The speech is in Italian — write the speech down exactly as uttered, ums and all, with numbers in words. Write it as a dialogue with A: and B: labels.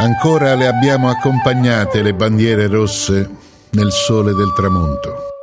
A: Ancora le abbiamo accompagnate le bandiere rosse nel sole del tramonto.